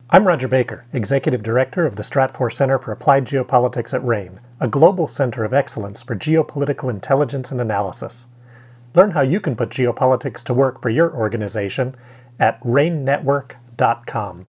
I'm Roger Baker, Executive Director of the Stratfor Center for Applied Geopolitics at RANE, a global center of excellence for geopolitical intelligence and analysis. Learn how you can put geopolitics to work for your organization at ranenetwork.com.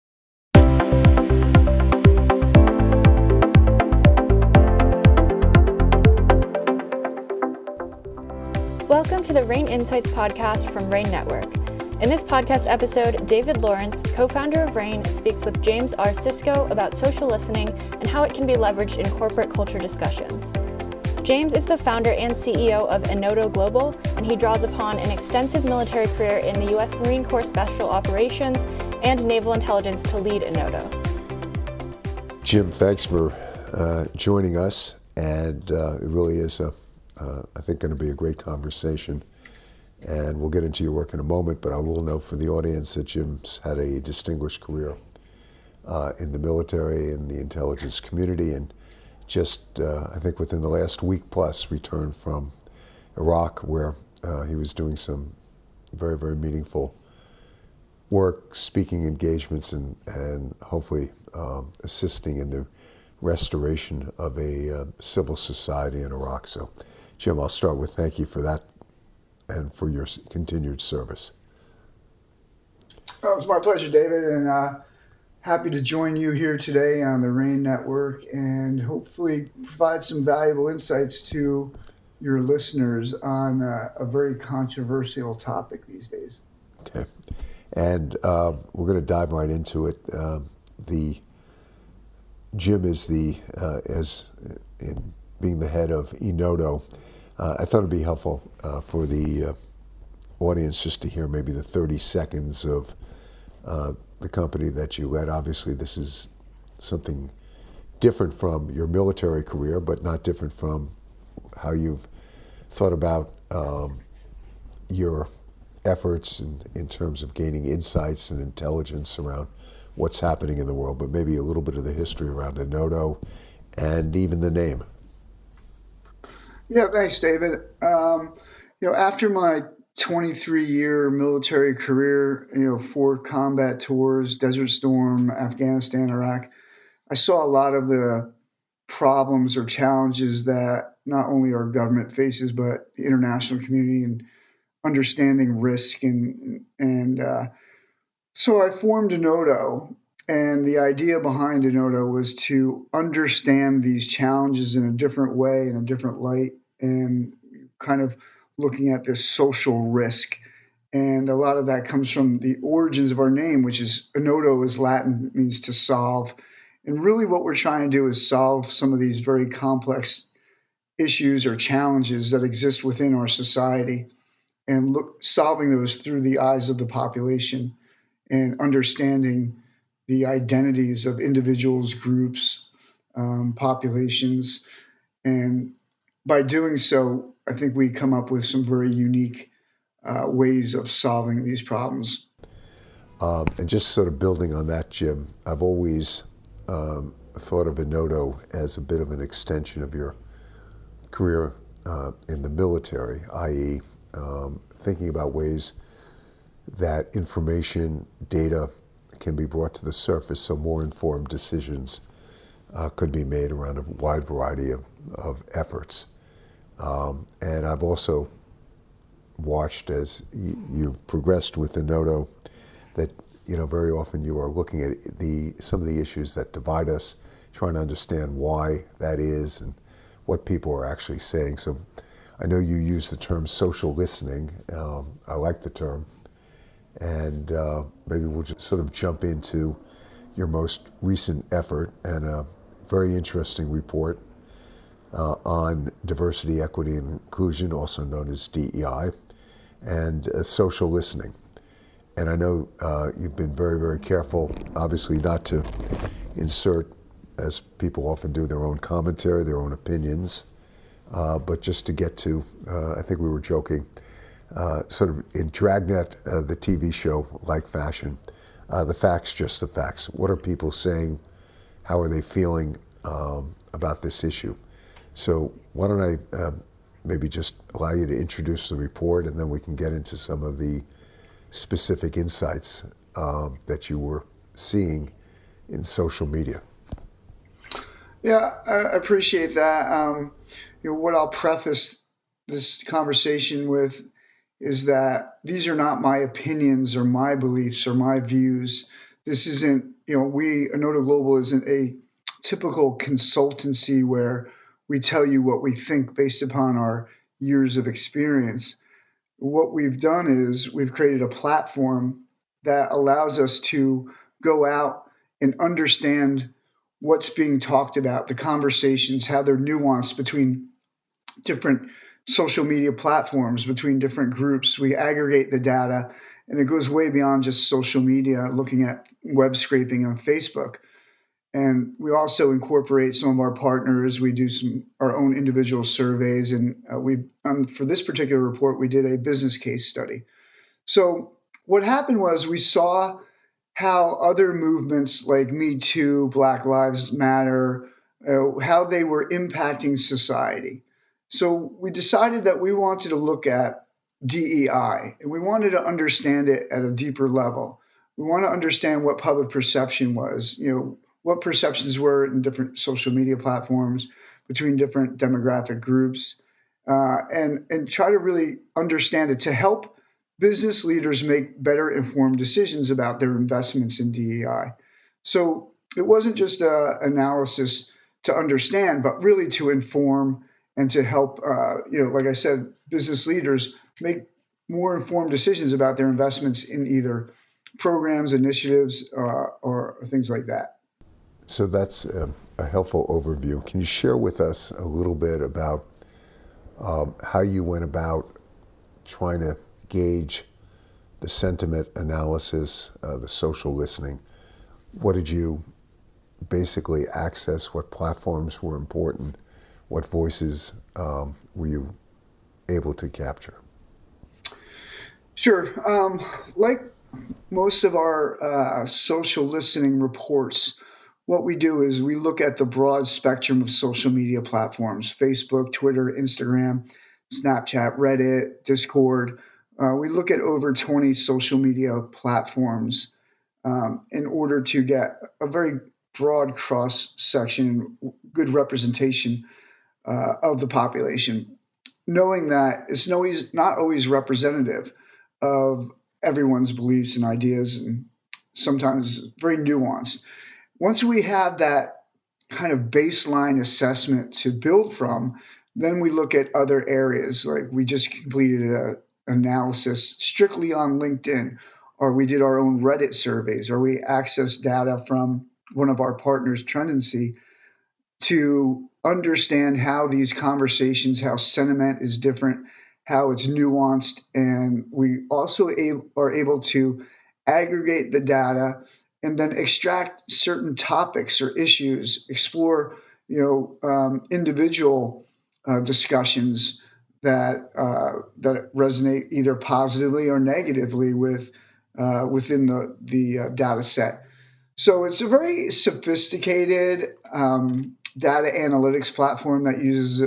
Welcome to the RANE Insights podcast from RANE Network. In this podcast episode, David Lawrence, co-founder of RANE, speaks with James R. Sisko about social listening and how it can be leveraged in corporate culture discussions. James is the founder and CEO of Enodo Global, and he draws upon an extensive military career in the U.S. Marine Corps Special Operations and Naval Intelligence to lead Enodo. Jim, thanks for joining us, and it really is, I think, going to be a great conversation. And we'll get into your work in a moment, but I will note for the audience that Jim's had a distinguished career in the military and the intelligence community, and just, I think within the last week plus, returned from Iraq, where he was doing some very, very meaningful work, speaking engagements, and hopefully assisting in the restoration of a civil society in Iraq. So, Jim, I'll start with thank you for that and for your continued service. Well, it's my pleasure, David, and happy to join you here today on the RANE Network and hopefully provide some valuable insights to your listeners on a very controversial topic these days. Okay, and we're going to dive right into it. Jim is as in being the head of Enodo. I thought it'd be helpful for the audience just to hear maybe the 30 seconds of the company that you led. Obviously, this is something different from your military career, but not different from how you've thought about your efforts in terms of gaining insights and intelligence around what's happening in the world, but maybe a little bit of the history around Enodo and even the name. Yeah, thanks, David. After my 23-year military career, four combat tours, Desert Storm, Afghanistan, Iraq, I saw a lot of the problems or challenges that not only our government faces, but the international community and understanding risk. So I formed Enodo, and the idea behind Enodo was to understand these challenges in a different way, in a different light, and kind of looking at this social risk. And a lot of that comes from the origins of our name, which is Enodo is Latin, it means to solve. And really what we're trying to do is solve some of these very complex issues or challenges that exist within our society and solving those through the eyes of the population and understanding the identities of individuals, groups, populations. And by doing so, I think we come up with some very unique ways of solving these problems. And just sort of building on that, Jim, I've always thought of Enodo as a bit of an extension of your career in the military, i.e. Thinking about ways that information, data can be brought to the surface so more informed decisions could be made around a wide variety of efforts. And I've also watched as you've progressed with Enodo that, very often you are looking at some of the issues that divide us, trying to understand why that is and what people are actually saying. So I know you use the term social listening. I like the term. And maybe we'll just sort of jump into your most recent effort and a very interesting report on diversity, equity, and inclusion, also known as DEI, and social listening. And I know you've been very, very careful, obviously not to insert, as people often do, their own commentary, their own opinions, but just to get to, I think we were joking, sort of in Dragnet, the TV show-like fashion, the facts, just the facts. What are people saying? How are they feeling about this issue? So why don't I maybe just allow you to introduce the report, and then we can get into some of the specific insights that you were seeing in social media? Yeah, I appreciate that. What I'll preface this conversation with is that these are not my opinions or my beliefs or my views. This isn't, Anoda Global isn't a typical consultancy where we tell you what we think based upon our years of experience. What we've done is we've created a platform that allows us to go out and understand what's being talked about, the conversations, how they're nuanced between different social media platforms, between different groups. We aggregate the data, and it goes way beyond just social media, looking at web scraping on Facebook. And we also incorporate some of our partners. We do some our own individual surveys, and for this particular report, we did a business case study. So what happened was we saw how other movements like Me Too, Black Lives Matter, how they were impacting society. So we decided that we wanted to look at DEI, and we wanted to understand it at a deeper level. We want to understand what public perception was, what perceptions were in different social media platforms between different demographic groups, and try to really understand it to help business leaders make better informed decisions about their investments in DEI. So it wasn't just an analysis to understand, but really to inform and to help, like I said, business leaders make more informed decisions about their investments in either programs, initiatives, or things like that. So that's a helpful overview. Can you share with us a little bit about how you went about trying to gauge the sentiment analysis, the social listening? What did you basically access? What platforms were important? What voices were you able to capture? Sure. Like most of our social listening reports, what we do is we look at the broad spectrum of social media platforms: Facebook, Twitter, Instagram, Snapchat, Reddit, Discord. We look at over 20 social media platforms in order to get a very broad cross section, good representation of the population, knowing that it's not always representative of everyone's beliefs and ideas, and sometimes very nuanced. Once we have that kind of baseline assessment to build from, then we look at other areas. Like we just completed an analysis strictly on LinkedIn, or we did our own Reddit surveys, or we accessed data from one of our partners, Trendency, to understand how these conversations, how sentiment is different, how it's nuanced. And we also are able to aggregate the data and then extract certain topics or issues, explore, individual discussions that resonate either positively or negatively within the data set. So it's a very sophisticated data analytics platform that uses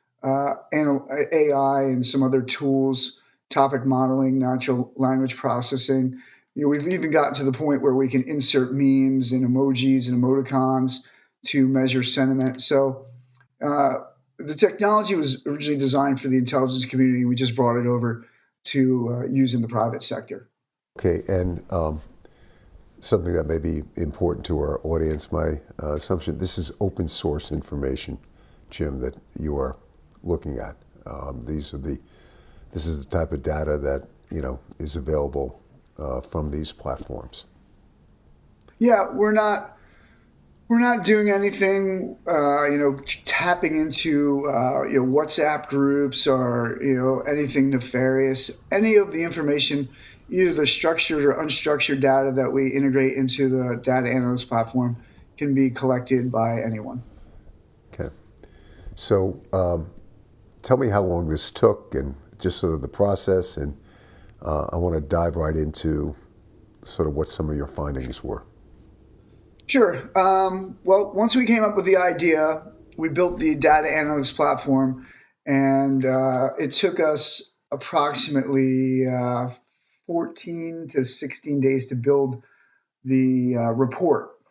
AI and some other tools, topic modeling, natural language processing. We've even gotten to the point where we can insert memes and emojis and emoticons to measure sentiment. So the technology was originally designed for the intelligence community. We just brought it over to use in the private sector. Okay, and something that may be important to our audience, my assumption, this is open source information, Jim, that you are looking at. This is the type of data that is available from these platforms. Yeah, we're not doing anything, tapping into WhatsApp groups or anything nefarious. Any of the information, either the structured or unstructured data that we integrate into the data analytics platform, can be collected by anyone. Okay, so tell me how long this took and just sort of the process, and I want to dive right into sort of what some of your findings were. Sure. Well, once we came up with the idea, we built the data analytics platform, and it took us approximately 14 to 16 days to build the report.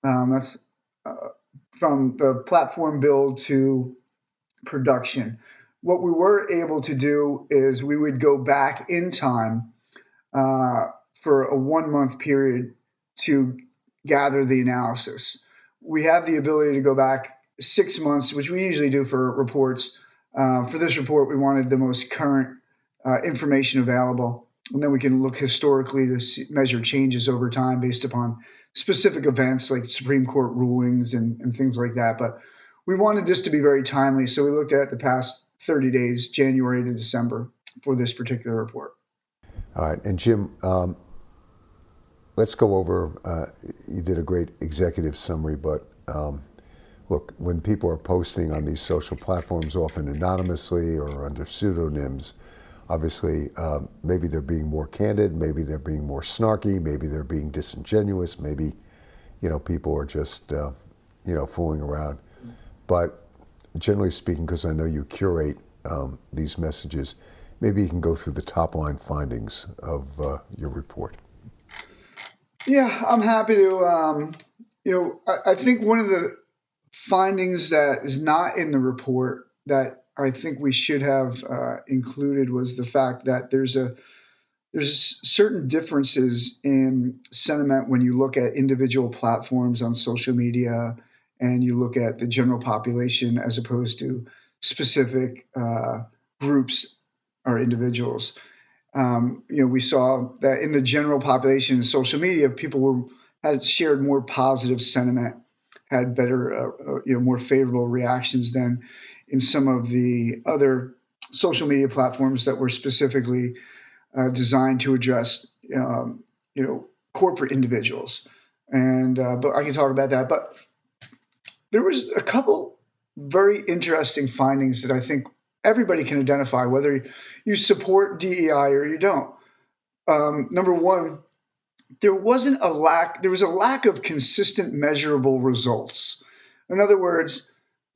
That's uh, from the platform build to production. What we were able to do is we would go back in time uh, for a 1 month period to gather the analysis. We have the ability to go back 6 months, which we usually do for reports. For this report, we wanted the most current information available. And then we can look historically to measure changes over time based upon specific events like Supreme Court rulings and things like that. But we wanted this to be very timely. So we looked at the past 30 days, January to December, for this particular report. All right. And Jim, let's go over, you did a great executive summary, but look, when people are posting on these social platforms, often anonymously or under pseudonyms, obviously, maybe they're being more candid, maybe they're being more snarky, maybe they're being disingenuous, maybe, people are just, fooling around. But generally speaking, because I know you curate these messages, maybe you can go through the top line findings of your report. Yeah, I'm happy to. I think one of the findings that is not in the report that I think we should have included was the fact that there's certain differences in sentiment when you look at individual platforms on social media and you look at the general population as opposed to specific groups or individuals. We saw that in the general population in social media, people had shared more positive sentiment, had better, more favorable reactions than in some of the other social media platforms that were specifically designed to address, corporate individuals. And but I can talk about that. But there was a couple very interesting findings that I think everybody can identify, whether you support DEI or you don't. Number one, there was a lack of consistent measurable results. In other words,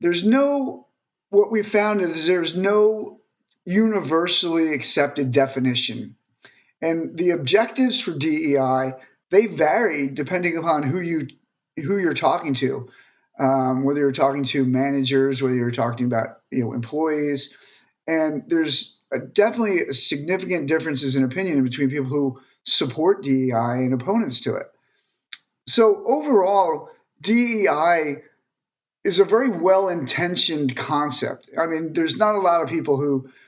what we found is there's no universally accepted definition. And the objectives for DEI, they vary depending upon who you're talking to, whether you're talking to managers, whether you're talking about employees, and there's definitely a significant differences in opinion between people who support DEI and opponents to it. So overall, DEI is a very well-intentioned concept. I mean, there's not a lot of people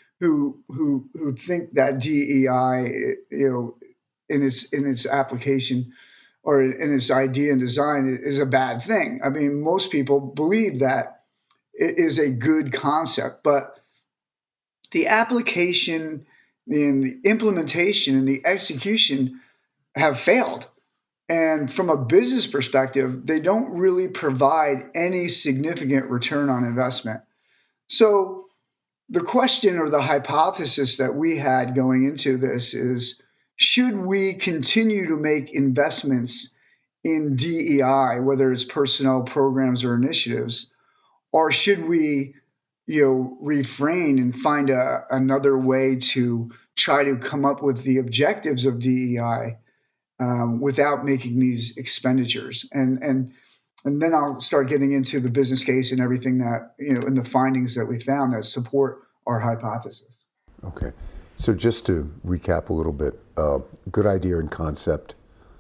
who think that DEI, in its application or in its idea and design is a bad thing. I mean, most people believe that it is a good concept, but the application and the implementation and the execution have failed. And from a business perspective, they don't really provide any significant return on investment. So the question or the hypothesis that we had going into this is, should we continue to make investments in DEI, whether it's personnel programs or initiatives, or should we refrain and find another way to try to come up with the objectives of DEI without making these expenditures? And then I'll start getting into the business case and everything that and the findings that we found that support our hypothesis. Okay, so just to recap a little bit, good idea and concept,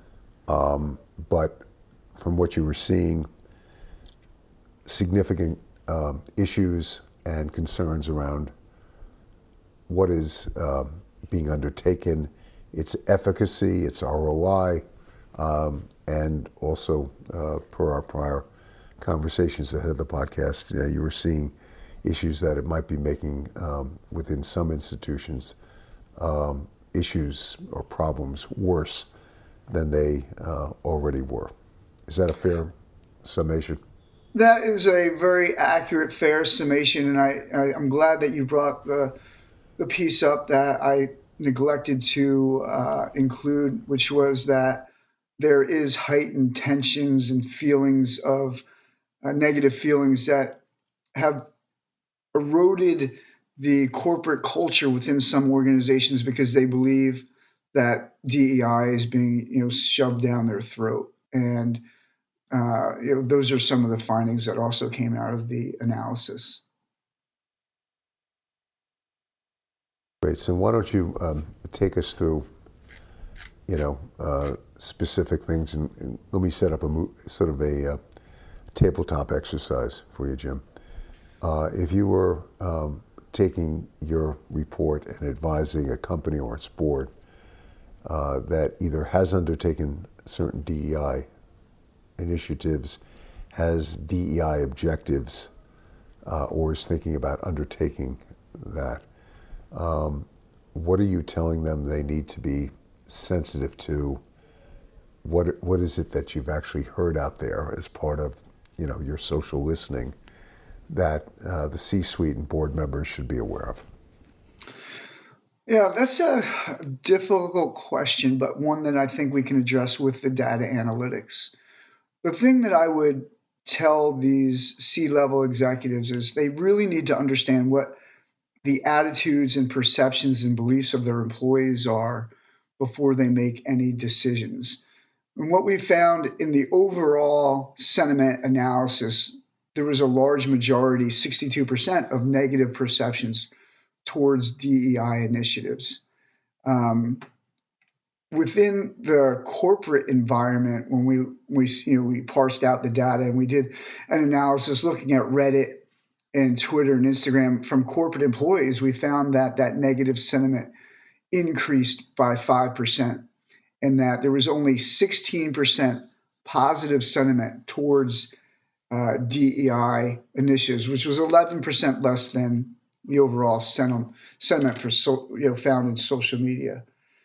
but from what you were seeing, significant issues and concerns around what is being undertaken, its efficacy, its ROI, and also per our prior conversations ahead of the podcast, you were seeing issues that it might be making within some institutions, issues or problems worse than they already were. Is that a fair summation? That is a very accurate, fair summation, and I'm glad that you brought the piece up that I neglected to include, which was that there is heightened tensions and feelings of negative feelings that have eroded the corporate culture within some organizations because they believe that DEI is being shoved down their throat. And those are some of the findings that also came out of the analysis. Great. So why don't you take us through, specific things, and let me set up a tabletop exercise for you, Jim. If you were taking your report and advising a company or its board that either has undertaken certain DEI initiatives, has DEI objectives, or is thinking about undertaking that, what are you telling them they need to be sensitive to? What is it that you've actually heard out there as part of your social listening that the C-suite and board members should be aware of? Yeah, that's a difficult question, but one that I think we can address with the data analytics. The thing that I would tell these C-level executives is they really need to understand what the attitudes and perceptions and beliefs of their employees are before they make any decisions. And what we found in the overall sentiment analysis, there was a large majority, 62%, of negative perceptions towards DEI initiatives. Within the corporate environment, when we parsed out the data and we did an analysis looking at Reddit and Twitter and Instagram from corporate employees, we found that negative sentiment increased by 5%, and that there was only 16% positive sentiment towards DEI initiatives, which was 11% less than the overall sentiment for found in social media.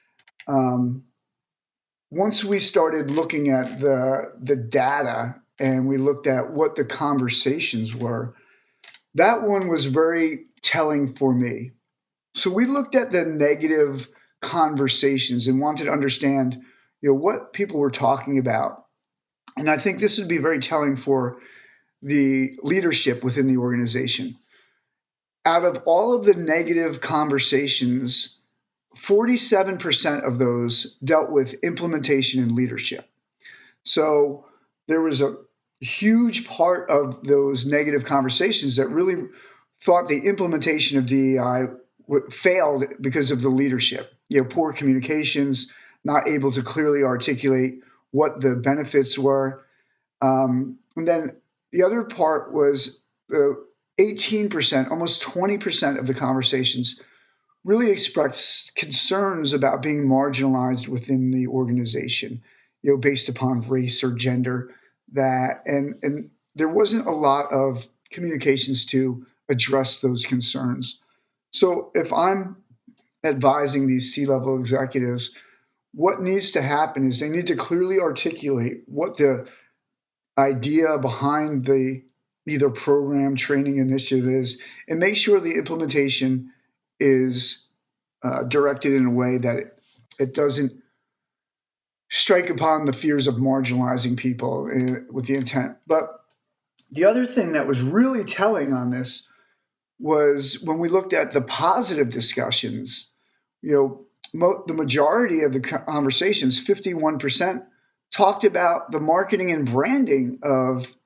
Once we started looking at the data and we looked at what the conversations were, that one was very telling for me. So we looked at the negative conversations and wanted to understand, what people were talking about. And I think this would be very telling for the leadership within the organization. Out of all of the negative conversations, 47% of those dealt with implementation and leadership. So there was a huge part of those negative conversations that really thought the implementation of DEI failed because of the leadership. Poor communications, not able to clearly articulate what the benefits were. And then the other part was 18%, almost 20% of the conversations really expressed concerns about being marginalized within the organization, based upon race or gender. And there wasn't a lot of communications to address those concerns. So if I'm advising these C-level executives, what needs to happen is they need to clearly articulate what the idea behind the either program, training initiative is, and make sure the implementation is directed in a way that it doesn't strike upon the fears of marginalizing people with the intent. But the other thing that was really telling on this was when we looked at the positive discussions, the majority of the conversations, 51%, talked about the marketing and branding of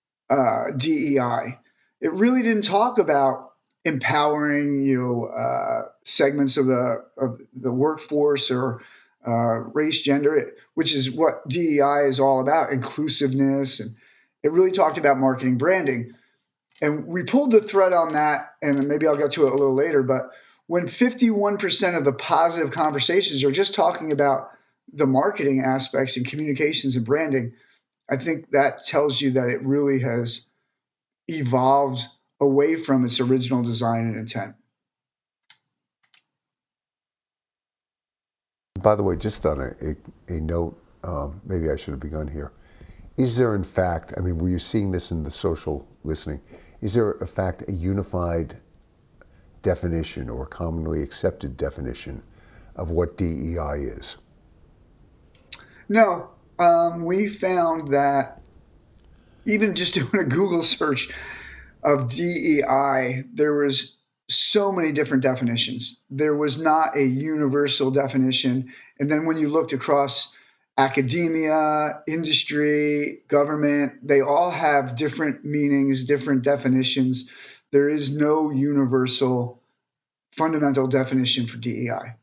DEI. It really didn't talk about empowering, segments of the workforce or race, gender, which is what DEI is all about, inclusiveness. And it really talked about marketing branding. And we pulled the thread on that, and maybe I'll get to it a little later, but when 51% of the positive conversations are just talking about the marketing aspects and communications and branding, I think that tells you that it really has evolved away from its original design and intent. By the way, just on a note, maybe I should have begun here. Is there, in fact, were you seeing this in the social listening? Is there, in fact, a unified definition or commonly accepted definition of what DEI is? No. We found that even just doing a Google search of DEI, there was so many different definitions. There was not a universal definition. And then when you looked across academia, industry, government, they all have different meanings, different definitions. There is no universal fundamental definition for DEI.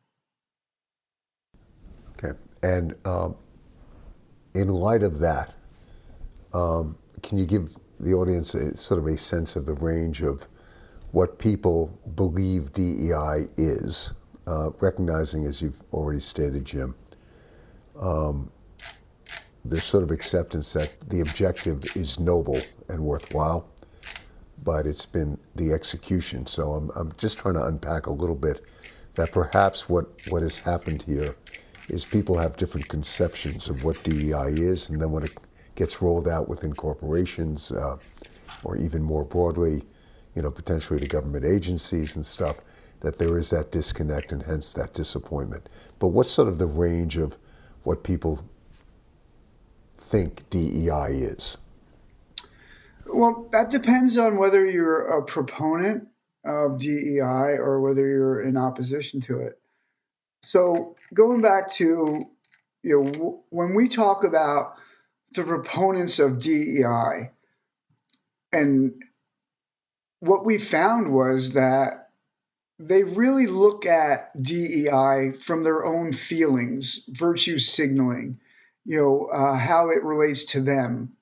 Okay. And in light of that, can you give the audience sort of a sense of the range of what people believe DEI is, recognizing, as you've already stated, Jim, there's sort of acceptance that the objective is noble and worthwhile, but it's been the execution. So I'm just trying to unpack a little bit that perhaps what has happened here is people have different conceptions of what DEI is, and then when it gets rolled out within corporations, or even more broadly, potentially to government agencies and stuff, that there is that disconnect and hence that disappointment. But what's sort of the range of what people think DEI is? Well, that depends on whether you're a proponent of DEI or whether you're in opposition to it. So going back to, when we talk about the proponents of DEI, and what we found was that they really look at DEI from their own feelings, virtue signaling, how it relates to them.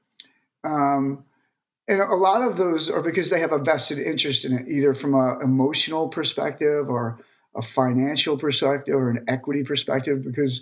And a lot of those are because they have a vested interest in it, either from an emotional perspective or a financial perspective or an equity perspective, because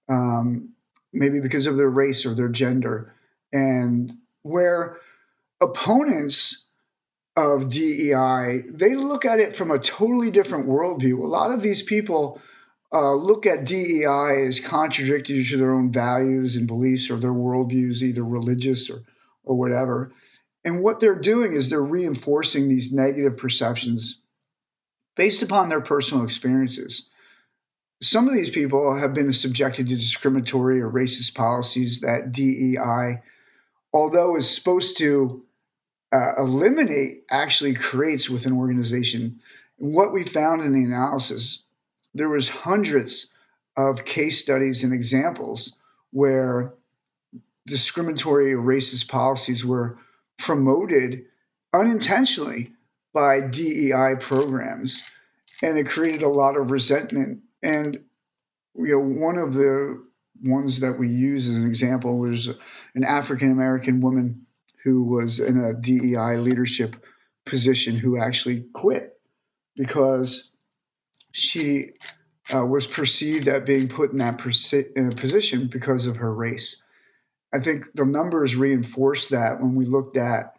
maybe because of their race or their gender. And where opponents of DEI, they look at it from a totally different worldview. A lot of these people look at DEI as contradictory to their own values and beliefs or their worldviews, either religious or whatever. And what they're doing is they're reinforcing these negative perceptions based upon their personal experiences. Some of these people have been subjected to discriminatory or racist policies that DEI, although is supposed to eliminate, actually creates within an organization. And what we found in the analysis, there was hundreds of case studies and examples where discriminatory or racist policies were promoted unintentionally by DEI programs, and it created a lot of resentment. And one of the ones that we use as an example was an African American woman who was in a DEI leadership position who actually quit because she was perceived at being put in that position because of her race. I think the numbers reinforced that when we looked at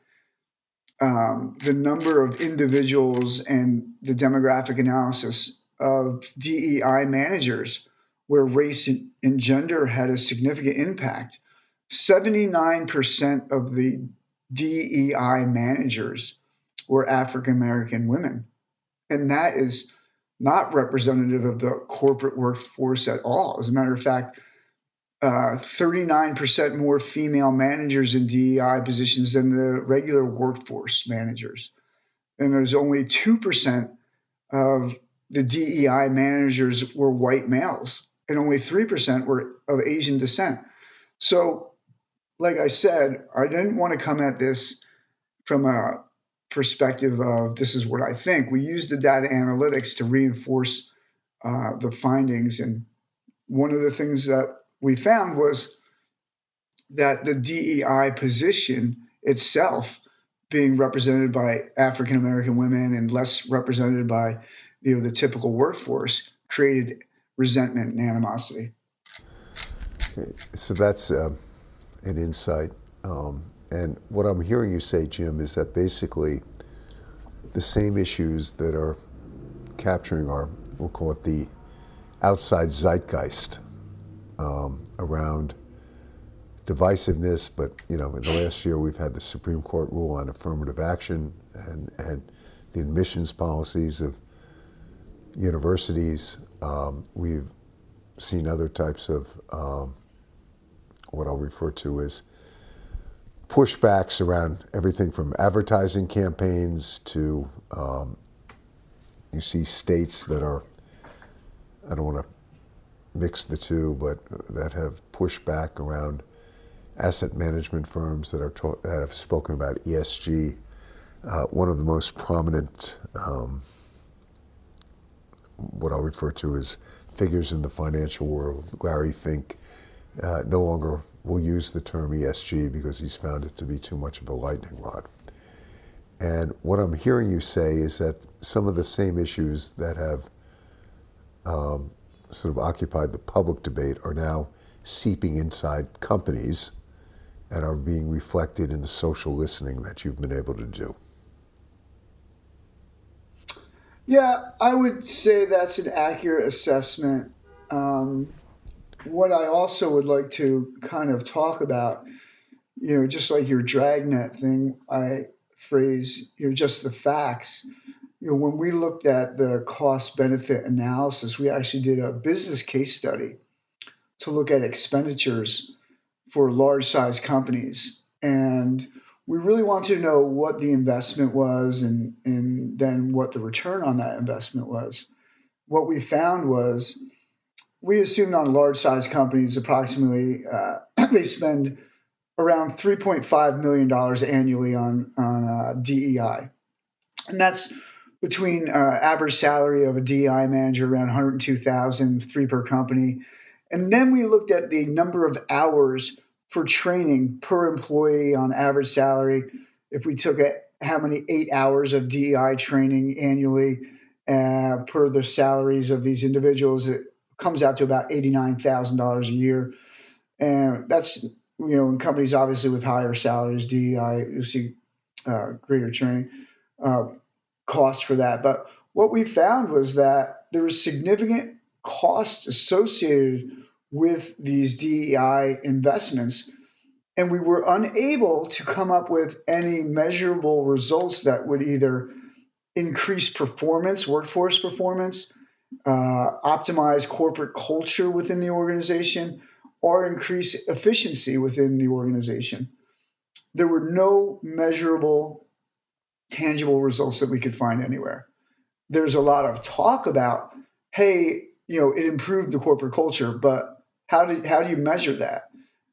the number of individuals and the demographic analysis of DEI managers where race and gender had a significant impact. 79% of the DEI managers were African American women. And that is not representative of the corporate workforce at all. As a matter of fact, 39% more female managers in DEI positions than the regular workforce managers. And there's only 2% of the DEI managers were white males, and only 3% were of Asian descent. So, like I said, I didn't want to come at this from a perspective of this is what I think. We used the data analytics to reinforce the findings. And one of the things that we found was that the DEI position itself being represented by African American women and less represented by the typical workforce created resentment and animosity. Okay. So that's an insight. And what I'm hearing you say, Jim, is that basically the same issues that are capturing we'll call it the outside zeitgeist around divisiveness, but in the last year we've had the Supreme Court rule on affirmative action and the admissions policies of universities. We've seen other types of what I'll refer to as pushbacks around everything from advertising campaigns to you see states that are, I don't want to mix the two, but that have pushed back around asset management firms that have spoken about ESG. One of the most prominent, what I'll refer to as figures in the financial world, Larry Fink, no longer will use the term ESG because he's found it to be too much of a lightning rod. And what I'm hearing you say is that some of the same issues that have sort of occupied the public debate are now seeping inside companies and are being reflected in the social listening that you've been able to do. Yeah, I would say that's an accurate assessment. What I also would like to kind of talk about, just like your dragnet thing, I phrase, just the facts. When we looked at the cost benefit analysis, we actually did a business case study to look at expenditures for large size companies. And we really wanted to know what the investment was and then what the return on that investment was. What we found was we assumed on large size companies, approximately, they spend around $3.5 million annually on DEI. And that's between average salary of a DEI manager around 102,000, three per company. And then we looked at the number of hours for training per employee on average salary. If we took how many 8 hours of DEI training annually per the salaries of these individuals, it comes out to about $89,000 a year. And that's, in companies obviously with higher salaries, DEI, you see greater training cost for that. But what we found was that there was significant cost associated with these DEI investments, and we were unable to come up with any measurable results that would either increase performance, workforce performance, optimize corporate culture within the organization, or increase efficiency within the organization. There were no measurable, tangible results that we could find anywhere. There's a lot of talk about, hey, it improved the corporate culture, but how do you measure that?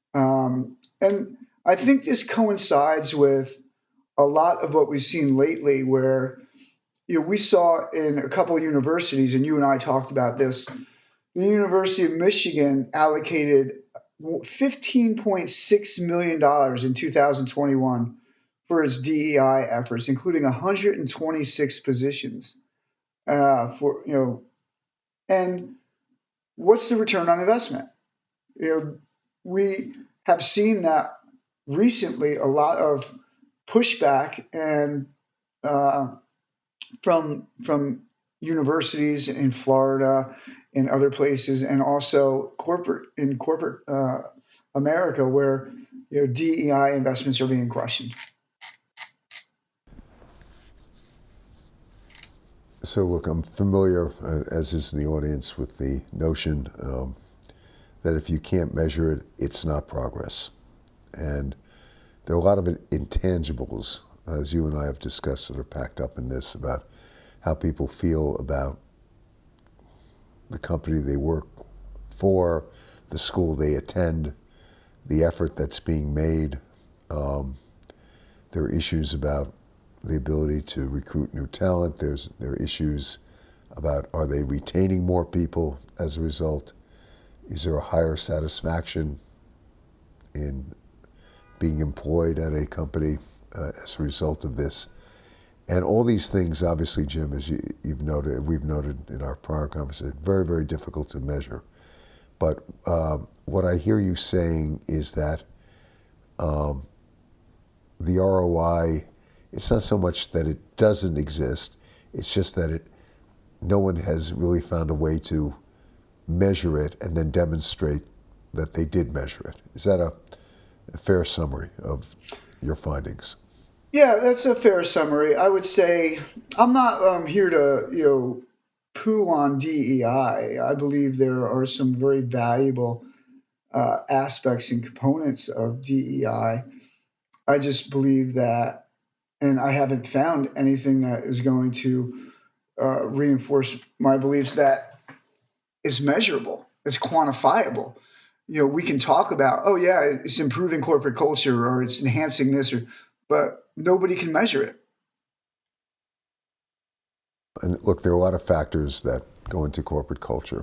And I think this coincides with a lot of what we've seen lately, where we saw in a couple of universities, and you and I talked about this. The University of Michigan allocated $15.6 million in 2021 for its DEI efforts, including 126 positions. And what's the return on investment? We have seen that recently, a lot of pushback and from universities in Florida and other places, and also corporate America, where DEI investments are being questioned. So look, I'm familiar, as is the audience, with the notion that if you can't measure it, it's not progress. And there are a lot of intangibles, as you and I have discussed, that are packed up in this, about how people feel about the company they work for, the school they attend, the effort that's being made. There are issues about the ability to recruit new talent. There are issues about, are they retaining more people as a result? Is there a higher satisfaction in being employed at a company as a result of this? And all these things, obviously, Jim, as you've noted, we've noted in our prior conversation, very, very difficult to measure. But what I hear you saying is that the ROI, it's not so much that it doesn't exist, it's just that no one has really found a way to measure it and then demonstrate that they did measure it. Is that a fair summary of your findings? Yeah, that's a fair summary. I would say I'm not here to poo on DEI. I believe there are some very valuable aspects and components of DEI. I just believe that, and I haven't found anything that is going to reinforce my beliefs that is measurable. as quantifiable. We can talk about, oh yeah, it's improving corporate culture or it's enhancing this, but nobody can measure it. And look, there are a lot of factors that go into corporate culture.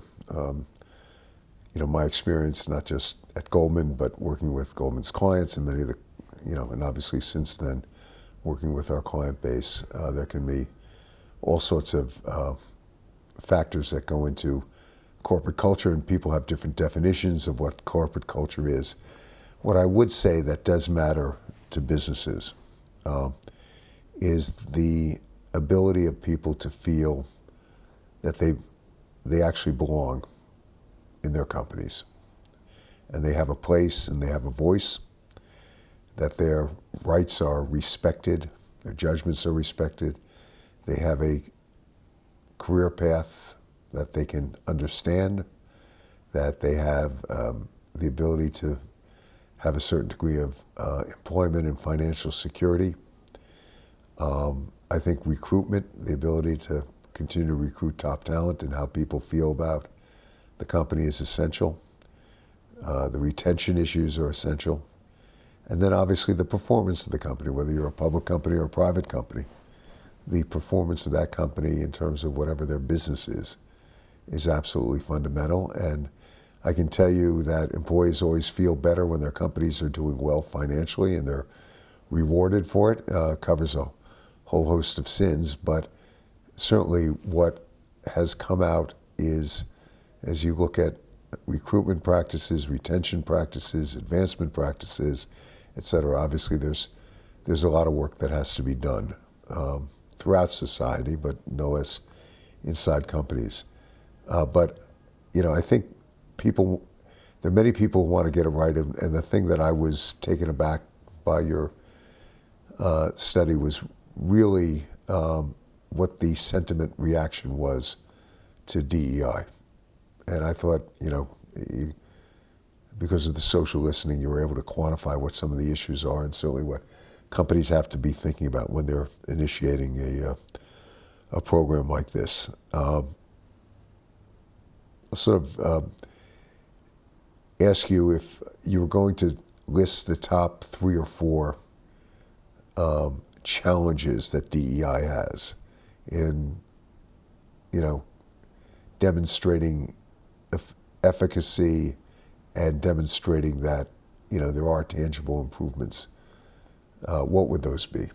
My experience, not just at Goldman, but working with Goldman's clients and many of the, and obviously since then, working with our client base, there can be all sorts of factors that go into corporate culture, and people have different definitions of what corporate culture is. What I would say that does matter to businesses is the ability of people to feel that they actually belong in their companies, and they have a place and they have a voice, that their rights are respected, their judgments are respected, they have a career path that they can understand, that they have the ability to have a certain degree of employment and financial security. I think recruitment, the ability to continue to recruit top talent and how people feel about the company is essential. The retention issues are essential. And then obviously the performance of the company, whether you're a public company or a private company, the performance of that company in terms of whatever their business is absolutely fundamental. And I can tell you that employees always feel better when their companies are doing well financially and they're rewarded for it. Covers a whole host of sins, but certainly what has come out is, as you look at recruitment practices, retention practices, advancement practices, et cetera, obviously there's a lot of work that has to be done throughout society, but no less inside companies. But I think there are many people who want to get it right, and the thing that I was taken aback by your study was really what the sentiment reaction was to DEI. And I thought, because of the social listening, you were able to quantify what some of the issues are and certainly what companies have to be thinking about when they're initiating a program like this. I'll sort of ask you if you were going to list the top 3 or 4 challenges that DEI has in, demonstrating efficacy and demonstrating that, there are tangible improvements. What would those be?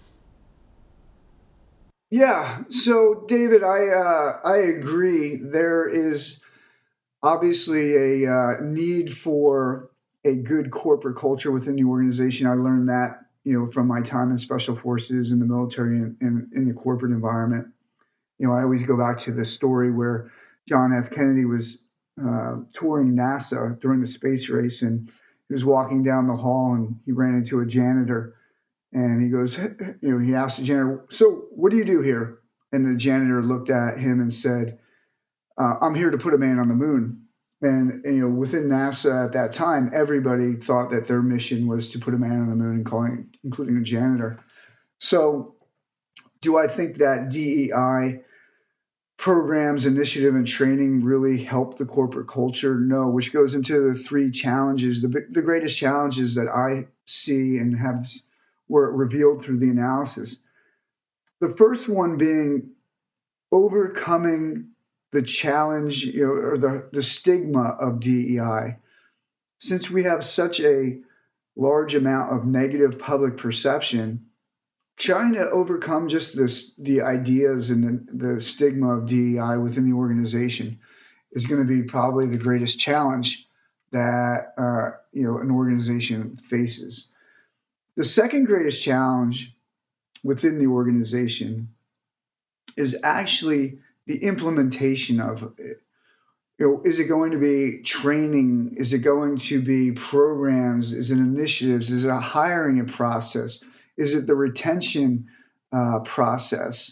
Yeah. So, David, I agree. There is obviously a need for a good corporate culture within the organization. I learned that from my time in special forces, in the military, and in the corporate environment. I always go back to the story where John F. Kennedy was touring NASA during the space race, and he was walking down the hall, and he ran into a janitor, and he goes, he asked the janitor, "So, what do you do here?" And the janitor looked at him and said, "I'm here to put a man on the moon." And within NASA at that time, everybody thought that their mission was to put a man on the moon, including the janitor. So, do I think that DEI programs, initiative, and training really help the corporate culture? No, which goes into the 3 challenges, the greatest challenges that I see and were revealed through the analysis. The first one being overcoming the challenge, or the stigma of DEI. Since we have such a large amount of negative public perception, trying to overcome just the ideas and the stigma of DEI within the organization is going to be probably the greatest challenge that an organization faces. The second greatest challenge within the organization is actually the implementation of it. Is it going to be training? Is it going to be programs? Is it initiatives? Is it a hiring process? Is it the retention process?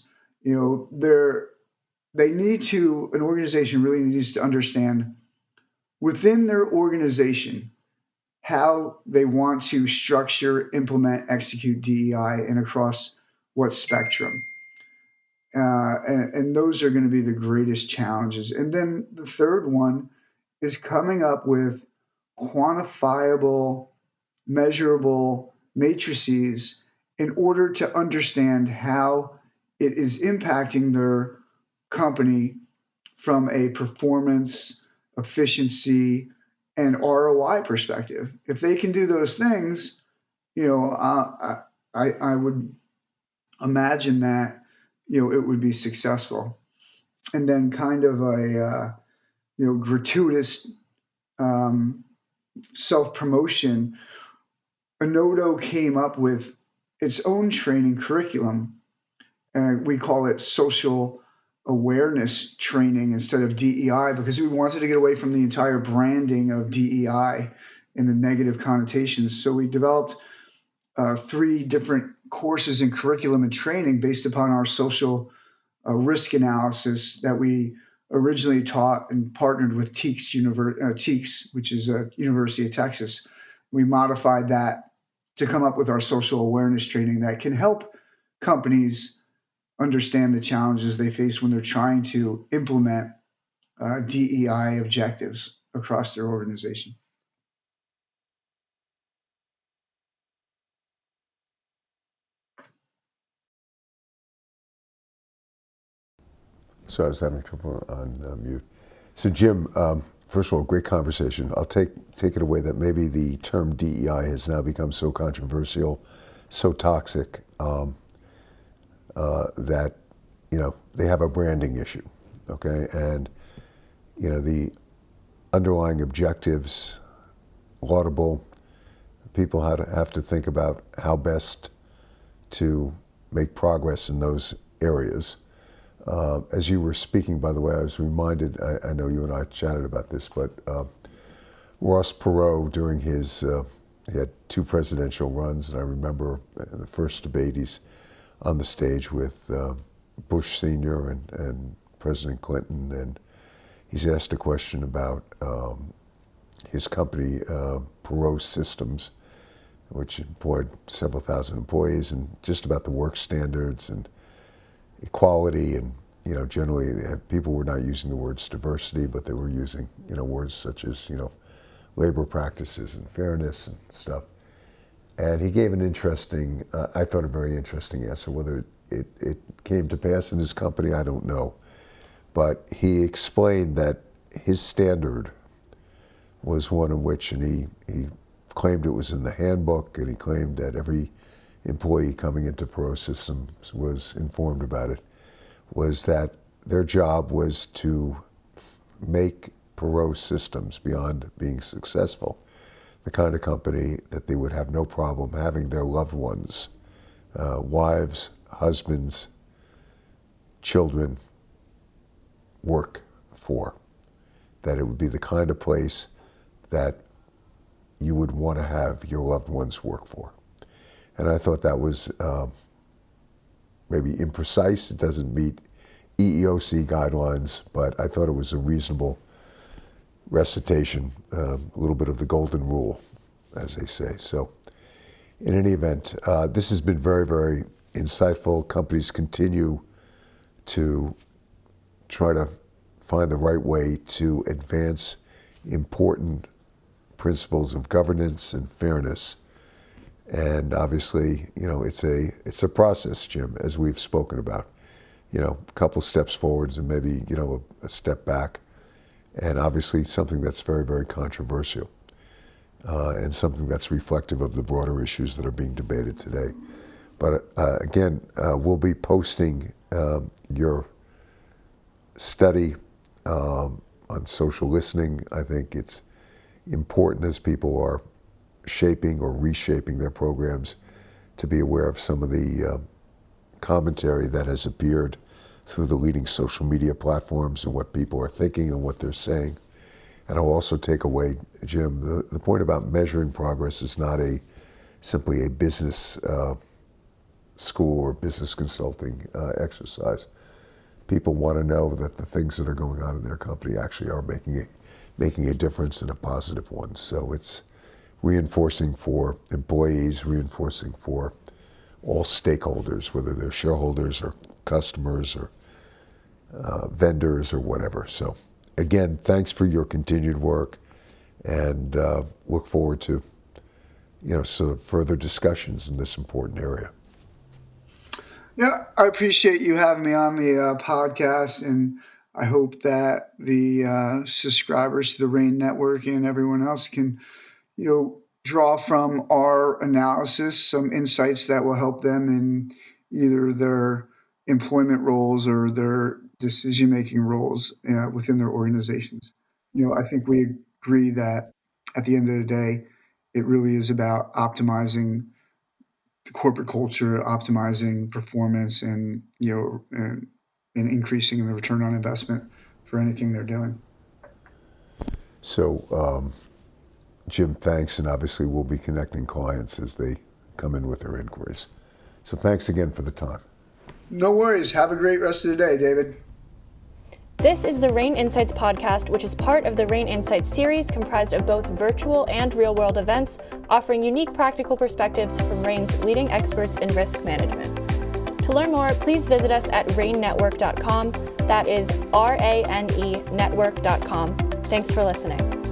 An organization really needs to understand within their organization how they want to structure, implement, execute DEI, and across what spectrum. And those are going to be the greatest challenges. And then the third one is coming up with quantifiable, measurable matrices in order to understand how it is impacting their company from a performance, efficiency, and ROI perspective. If they can do those things, I would imagine that it would be successful. And then kind of a gratuitous self promotion. Enodo came up with its own training curriculum, and we call it social awareness training instead of DEI, because we wanted to get away from the entire branding of DEI and the negative connotations. So we developed 3 different courses in curriculum and training based upon our social risk analysis that we originally taught and partnered with TEACS, which is a University of Texas. We modified that to come up with our social awareness training that can help companies understand the challenges they face when they're trying to implement DEI objectives across their organization. So I was having trouble on mute. So Jim, first of all, great conversation. I'll take it away that maybe the term DEI has now become so controversial, so toxic, that they have a branding issue, okay? And the underlying objectives, laudable. People have to think about how best to make progress in those areas. As you were speaking, by the way, I was reminded, I know you and I chatted about this, but Ross Perot, during his, he had 2 presidential runs, and I remember in the first debate, he's on the stage with Bush Sr. and President Clinton, and he's asked a question about his company, Perot Systems, which employed several thousand employees, and just about the work standards and equality, and generally people were not using the words diversity, but they were using words such as labor practices and fairness and stuff. And he gave an interesting, I thought a very interesting answer. Whether it came to pass in his company, I don't know. But he explained that his standard was one in which, and he claimed it was in the handbook, and he claimed that every employee coming into Perot Systems was informed about it, was that their job was to make Perot Systems, beyond being successful, the kind of company that they would have no problem having their loved ones, wives, husbands, children, work for. That it would be the kind of place that you would want to have your loved ones work for. And I thought that was maybe imprecise. It doesn't meet EEOC guidelines, but I thought it was a reasonable recitation, a little bit of the golden rule, as they say. So in any event, this has been very, very insightful. Companies continue to try to find the right way to advance important principles of governance and fairness. And obviously, it's a process, Jim, as we've spoken about. A couple steps forwards and maybe, a step back. And obviously something that's very, very controversial, and something that's reflective of the broader issues that are being debated today. But again, we'll be posting your study on social listening. I think it's important, as people are shaping or reshaping their programs, to be aware of some of the commentary that has appeared through the leading social media platforms and what people are thinking and what they're saying. And I'll also take away, Jim, the point about measuring progress is not simply a business school or business consulting exercise. People want to know that the things that are going on in their company actually are making a difference, and a positive one. So it's reinforcing for employees, reinforcing for all stakeholders, whether they're shareholders or customers or vendors or whatever. So again, thanks for your continued work, and look forward to sort of further discussions in this important area. Yeah, I appreciate you having me on the podcast, and I hope that the subscribers to the RAIN Network and everyone else can, draw from our analysis some insights that will help them in either their employment roles or their decision-making roles within their organizations. I think we agree that at the end of the day, it really is about optimizing the corporate culture, optimizing performance, and increasing the return on investment for anything they're doing. So, Jim, thanks, and obviously we'll be connecting clients as they come in with their inquiries. So thanks again for the time. No worries. Have a great rest of the day, David. This is the RAIN Insights podcast, which is part of the RAIN Insights series comprised of both virtual and real-world events, offering unique practical perspectives from RAIN's leading experts in risk management. To learn more, please visit us at rainnetwork.com. That is RANE network.com. Thanks for listening.